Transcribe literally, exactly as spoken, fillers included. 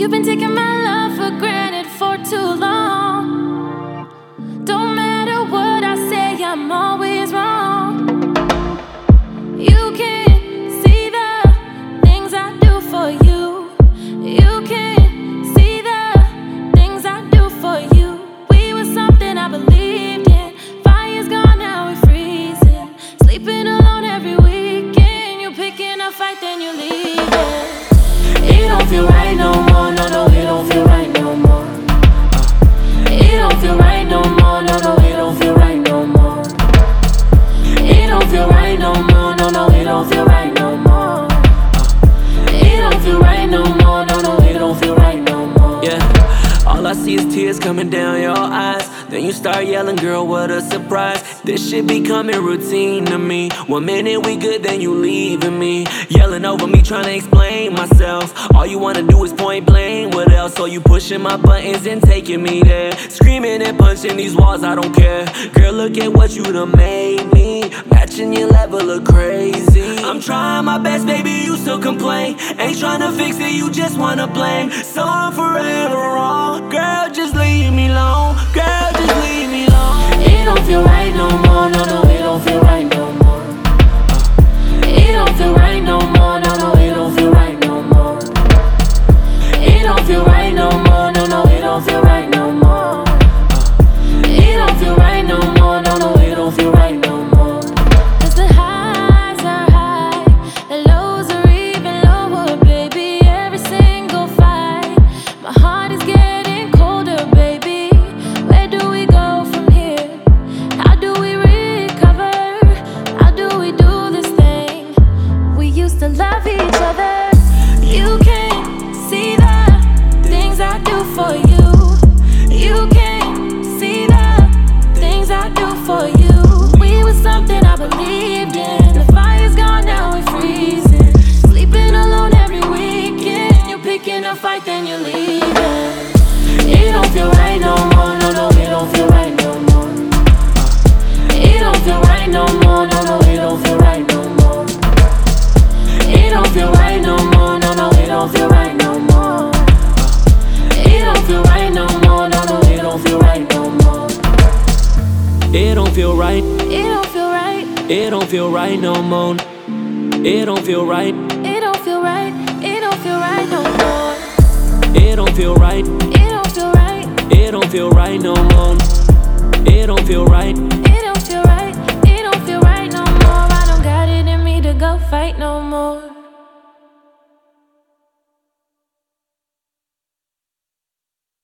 You've been taking my love for granted for too long. Don't matter what I say, I'm always wrong. You can't see the things I do for you. You can't see the things I do for you. We were something I believed in. Fire's gone, now we're freezing. Sleeping alone every weekend. You picking a fight, then you leave it. It don't feel right no more, no, no, it don't feel right no more. It don't feel right no more, no, no, it don't feel right no more. It don't feel right no more, no, no, it don't feel right no more. It don't feel right no more, no, no, it don't feel right no more. Yeah, all I see is tears coming down your eyes. Then you start yelling, girl, what a surprise. This shit becoming routine to me. One minute we good, then you leaving me. Yelling over me, trying to explain myself. All you wanna do is point blame. What else? So you pushing my buttons and taking me there. Screaming and punching these walls, I don't care. Girl, look at what you done made me. Matching your level of crazy. I'm trying my best, baby, you still complain. Ain't trying to fix it, you just wanna blame. So I'm forever wrong. Girl, just leave me alone. Girl, just leave me alone. It don't feel right no more, no, no, it don't feel right no more. It don't feel right no more, no, no, it don't feel right no more. It don't feel right no more, no, no, it don't feel right no more. It don't feel right no more, no, no, it don't feel right no more. 'Cause the highs are high, the lows are even lower, baby. Every single fight, my heart is getting colder, baby. Where do we go from here? How do we recover? How do we do this thing? We used to love each other. You can't see the things I do for you. You can't see the things I do for you. We were something I believed in. The fire's gone, now we're freezing. Sleeping alone every weekend. You're picking a fight, then you're leaving. It don't feel right no more, no, no, it don't feel right no more. It don't feel right no more, no, no, it don't feel right no more. It don't feel right no more, no, no, it don't feel right no more. It don't feel right no more, no, no, it don't feel right no more. It don't feel right. It don't feel right. It don't feel right no more. It don't feel right. It don't feel right. It don't feel right no more. It don't feel right. It don't feel right. It don't feel right no more. It don't feel right. It don't feel right. It don't feel right no more. I don't got it in me to go fight no more.